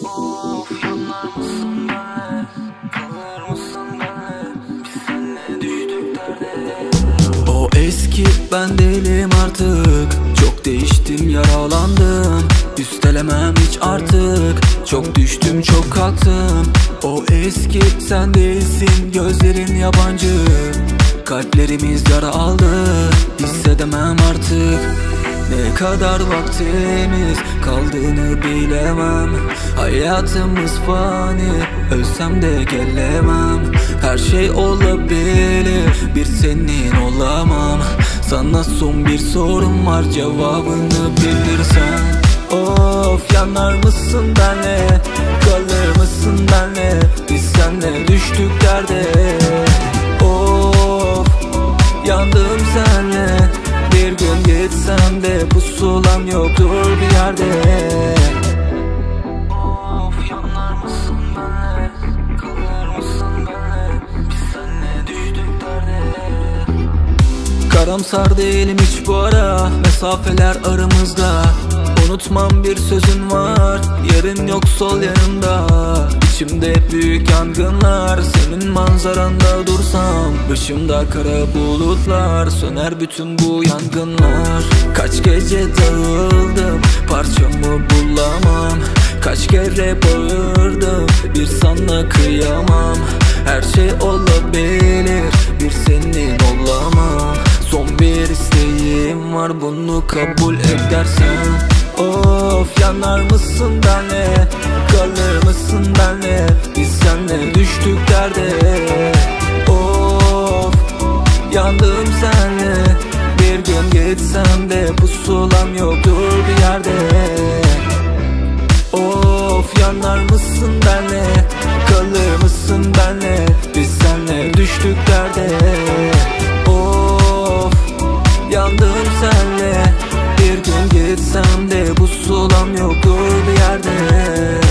Of, yanlar mısın benle, kalır mısın benle, biz seninle düştük derde. O eski ben değilim artık, çok değiştim, yaralandım. Üstelemem hiç artık, çok düştüm çok kalktım. O eski sen değilsin, gözlerin yabancı. Kalplerimiz yara aldı, hissedemem artık. Ne kadar vaktimiz kaldığını bilemem. Hayatımız fani, ölsem de gelemem. Her şey olabilir, bir senin olamam. Sana son bir sorum var, cevabını bilirsen. Of, yanar mısın benle, kalır mısın benle, biz senle düştük derde. Of, yandım senle, bir gün gitsem de pusulam yoktur bir yerde. Of, yanar mısın benle, kalır mısın benle, biz seninle düştük derde. Karamsar değilim hiç bu ara, mesafeler aramızda. Unutmam bir sözün var, yarın yok sol yanımda. İçimde büyük yangınlar, senin manzaranda dursam. Başımda kara bulutlar, söner bütün bu yangınlar. Kaç gece dağıldım, parçamı bulamam. Kaç kere bağırdım, bir sana kıyamam. Her şey olabilir, bir senin olamam. Son bir isteğim var, bunu kabul edersen. Of, yanar mısın benle, kalır mısın benle, biz seninle düştük derde. Of, yandım senle, bir gün gitsem de pusulam yoktur bir yerde. Of, yanar mısın benle, kalır mısın benle, biz seninle düştük derde. Of, yandım senle, bir gün gitsem de pusulam yoktur bir yerde.